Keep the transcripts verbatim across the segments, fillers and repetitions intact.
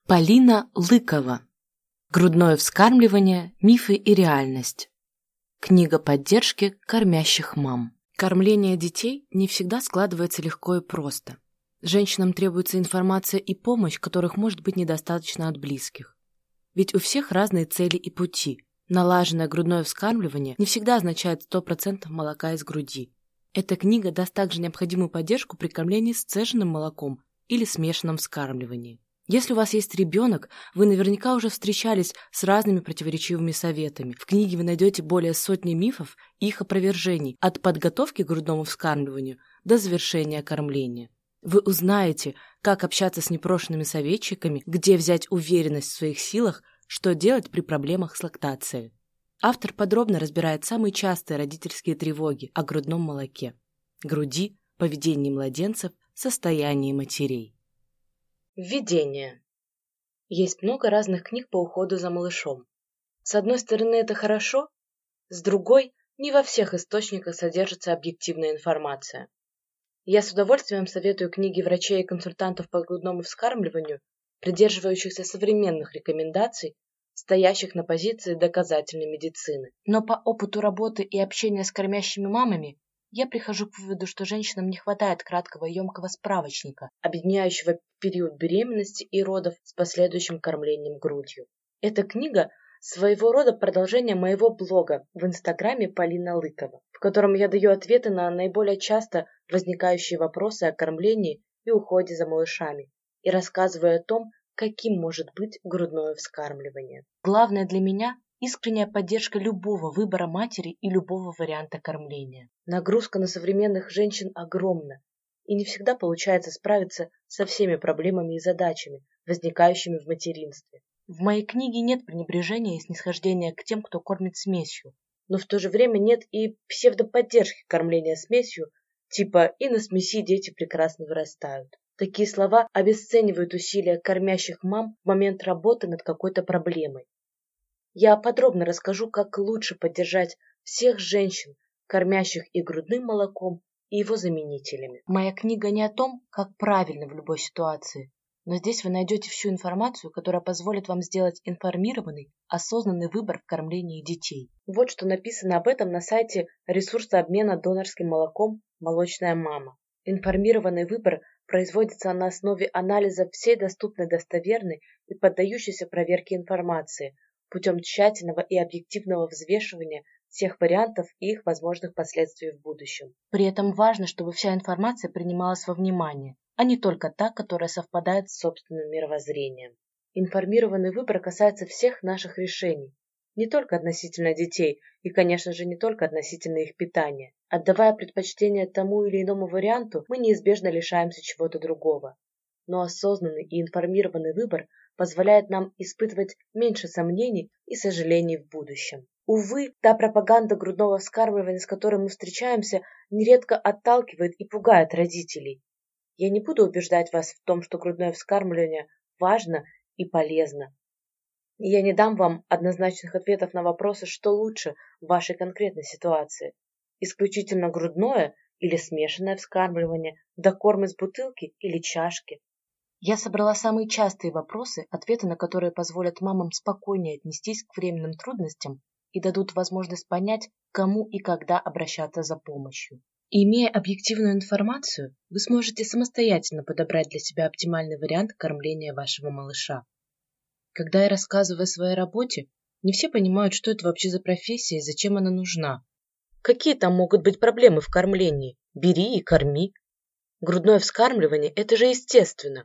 Полина Лыкова. Грудное вскармливание. Мифы и реальность. Книга поддержки кормящих мам. Кормление детей не всегда складывается легко и просто. Женщинам требуется информация и помощь, которых может быть недостаточно от близких. Ведь у всех разные цели и пути. Налаженное грудное вскармливание не всегда означает сто процентов молока из груди. Эта книга даст также необходимую поддержку при кормлении сцеженным молоком или смешанном вскармливании. Если у вас есть ребенок, вы наверняка уже встречались с разными противоречивыми советами. В книге вы найдете более сотни мифов и их опровержений от подготовки к грудному вскармливанию до завершения кормления. Вы узнаете, как общаться с непрошенными советчиками, где взять уверенность в своих силах, что делать при проблемах с лактацией. Автор подробно разбирает самые частые родительские тревоги о грудном молоке, груди, поведении младенцев, состоянии матерей. Введение. Есть много разных книг по уходу за малышом. С одной стороны, это хорошо, с другой, не во всех источниках содержится объективная информация. Я с удовольствием советую книги врачей и консультантов по грудному вскармливанию, придерживающихся современных рекомендаций, стоящих на позиции доказательной медицины. Но по опыту работы и общения с кормящими мамами я прихожу к выводу, что женщинам не хватает краткого и емкого справочника, объединяющего период беременности и родов с последующим кормлением грудью. Эта книга – своего рода продолжение моего блога в инстаграме Полина Лыкова, в котором я даю ответы на наиболее часто возникающие вопросы о кормлении и уходе за малышами и рассказываю о том, каким может быть грудное вскармливание. Главное для меня – искренняя поддержка любого выбора матери и любого варианта кормления. Нагрузка на современных женщин огромна, и не всегда получается справиться со всеми проблемами и задачами, возникающими в материнстве. В моей книге нет пренебрежения и снисхождения к тем, кто кормит смесью, но в то же время нет и псевдоподдержки кормления смесью, типа «и на смеси дети прекрасно вырастают». Такие слова обесценивают усилия кормящих мам в момент работы над какой-то проблемой. Я подробно расскажу, как лучше поддержать всех женщин, кормящих и грудным молоком, и его заменителями. Моя книга не о том, как правильно в любой ситуации, но здесь вы найдете всю информацию, которая позволит вам сделать информированный, осознанный выбор в кормлении детей. Вот что написано об этом на сайте ресурса обмена донорским молоком «Молочная мама». Информированный выбор производится на основе анализа всей доступной достоверной и поддающейся проверке информации, путем тщательного и объективного взвешивания всех вариантов и их возможных последствий в будущем. При этом важно, чтобы вся информация принималась во внимание, а не только та, которая совпадает с собственным мировоззрением. Информированный выбор касается всех наших решений, не только относительно детей и, конечно же, не только относительно их питания. Отдавая предпочтение тому или иному варианту, мы неизбежно лишаемся чего-то другого. Но осознанный и информированный выбор позволяет нам испытывать меньше сомнений и сожалений в будущем. Увы, та пропаганда грудного вскармливания, с которой мы встречаемся, нередко отталкивает и пугает родителей. Я не буду убеждать вас в том, что грудное вскармливание важно и полезно. И я не дам вам однозначных ответов на вопросы, что лучше в вашей конкретной ситуации. Исключительно грудное или смешанное вскармливание, докорм из бутылки или чашки. Я собрала самые частые вопросы, ответы на которые позволят мамам спокойнее отнестись к временным трудностям и дадут возможность понять, кому и когда обращаться за помощью. Имея объективную информацию, вы сможете самостоятельно подобрать для себя оптимальный вариант кормления вашего малыша. Когда я рассказываю о своей работе, не все понимают, что это вообще за профессия и зачем она нужна. Какие там могут быть проблемы в кормлении? Бери и корми. Грудное вскармливание – это же естественно.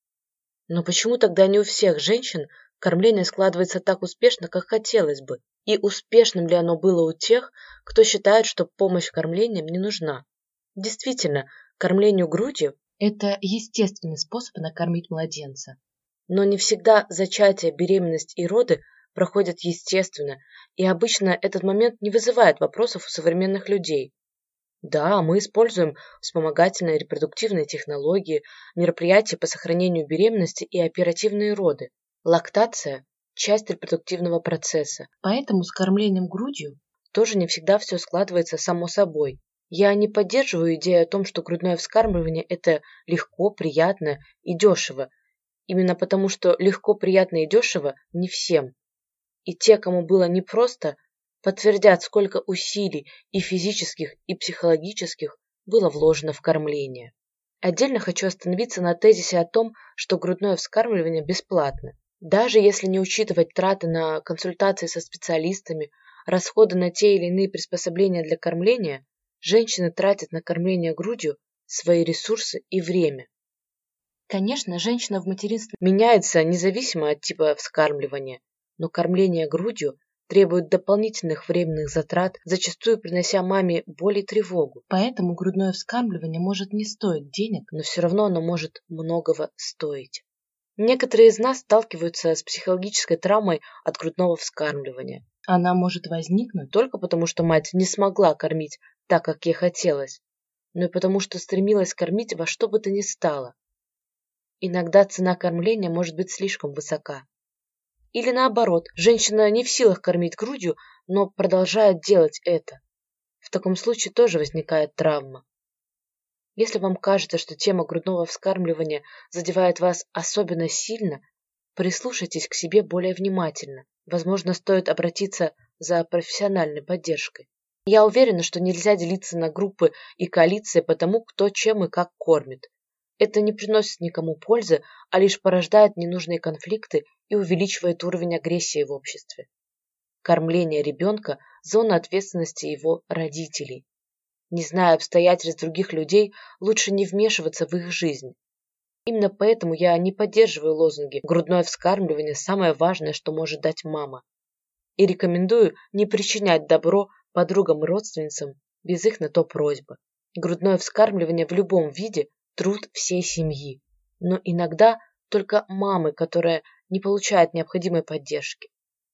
Но почему тогда не у всех женщин кормление складывается так успешно, как хотелось бы? И успешным ли оно было у тех, кто считает, что помощь в кормлении не нужна? Действительно, кормлению грудью – это естественный способ накормить младенца. Но не всегда зачатие, беременность и роды проходят естественно, и обычно этот момент не вызывает вопросов у современных людей. Да, мы используем вспомогательные репродуктивные технологии, мероприятия по сохранению беременности и оперативные роды. Лактация – часть репродуктивного процесса, поэтому с кормлением грудью тоже не всегда все складывается само собой. Я не поддерживаю идею о том, что грудное вскармливание – это легко, приятно и дешево. Именно потому, что легко, приятно и дешево не всем. И те, кому было непросто, подтвердят, сколько усилий и физических, и психологических было вложено в кормление. Отдельно хочу остановиться на тезисе о том, что грудное вскармливание бесплатно. Даже если не учитывать траты на консультации со специалистами, расходы на те или иные приспособления для кормления, женщины тратят на кормление грудью свои ресурсы и время. Конечно, женщина в материнстве меняется независимо от типа вскармливания, но кормление грудью требует дополнительных временных затрат, зачастую принося маме боль и тревогу. Поэтому грудное вскармливание может не стоить денег, но все равно оно может многого стоить. Некоторые из нас сталкиваются с психологической травмой от грудного вскармливания. Она может возникнуть только потому, что мать не смогла кормить так, как ей хотелось, но и потому, что стремилась кормить во что бы то ни стало. Иногда цена кормления может быть слишком высока. Или наоборот, женщина не в силах кормить грудью, но продолжает делать это. В таком случае тоже возникает травма. Если вам кажется, что тема грудного вскармливания задевает вас особенно сильно, прислушайтесь к себе более внимательно. Возможно, стоит обратиться за профессиональной поддержкой. Я уверена, что нельзя делиться на группы и коалиции по тому, кто чем и как кормит. Это не приносит никому пользы, а лишь порождает ненужные конфликты и увеличивает уровень агрессии в обществе. Кормление ребенка – зона ответственности его родителей. Не зная обстоятельств других людей, лучше не вмешиваться в их жизнь. Именно поэтому я не поддерживаю лозунги «грудное вскармливание – самое важное, что может дать мама». И рекомендую не причинять добро подругам и родственницам без их на то просьбы. Грудное вскармливание в любом виде – труд всей семьи, но иногда только мамы, которая не получает необходимой поддержки.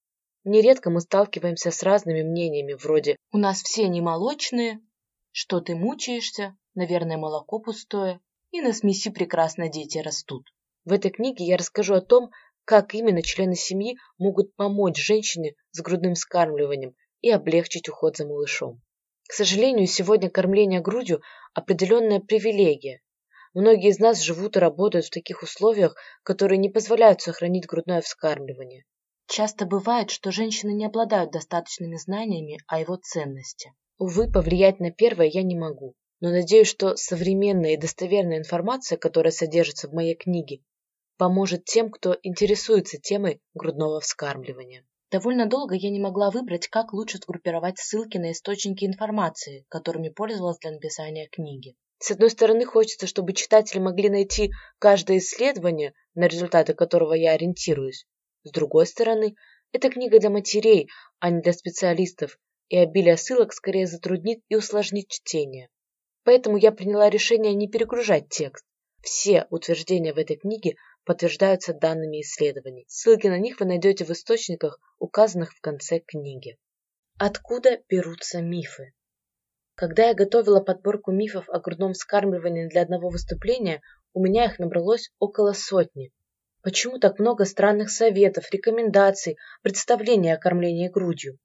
Нередко мы сталкиваемся с разными мнениями вроде «у нас все не молочные», «что ты мучаешься», «наверное, молоко пустое» и «на смеси прекрасно дети растут». В этой книге я расскажу о том, как именно члены семьи могут помочь женщине с грудным вскармливанием и облегчить уход за малышом. К сожалению, сегодня кормление грудью – определенная привилегия. Многие из нас живут и работают в таких условиях, которые не позволяют сохранить грудное вскармливание. Часто бывает, что женщины не обладают достаточными знаниями о его ценности. Увы, повлиять на первое я не могу, но надеюсь, что современная и достоверная информация, которая содержится в моей книге, поможет тем, кто интересуется темой грудного вскармливания. Довольно долго я не могла выбрать, как лучше сгруппировать ссылки на источники информации, которыми пользовалась для написания книги. С одной стороны, хочется, чтобы читатели могли найти каждое исследование, на результаты которого я ориентируюсь. С другой стороны, это книга для матерей, а не для специалистов, и обилие ссылок скорее затруднит и усложнит чтение. Поэтому я приняла решение не перегружать текст. Все утверждения в этой книге подтверждаются данными исследований. Ссылки на них вы найдете в источниках, указанных в конце книги. Откуда берутся мифы? Когда я готовила подборку мифов о грудном вскармливании для одного выступления, у меня их набралось около сотни. Почему так много странных советов, рекомендаций, представлений о кормлении грудью?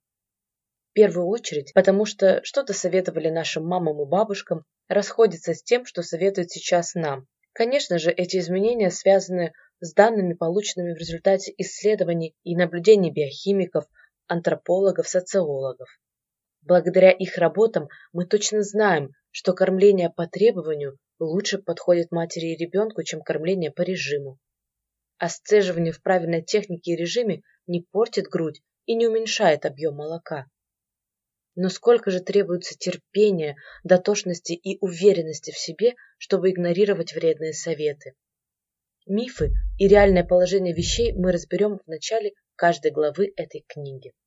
В первую очередь, потому что что-то советовали нашим мамам и бабушкам, расходится с тем, что советуют сейчас нам. Конечно же, эти изменения связаны с данными, полученными в результате исследований и наблюдений биохимиков, антропологов, социологов. Благодаря их работам мы точно знаем, что кормление по требованию лучше подходит матери и ребенку, чем кормление по режиму. А сцеживание в правильной технике и режиме не портит грудь и не уменьшает объем молока. Но сколько же требуется терпения, дотошности и уверенности в себе, чтобы игнорировать вредные советы. Мифы и реальное положение вещей мы разберем в начале каждой главы этой книги.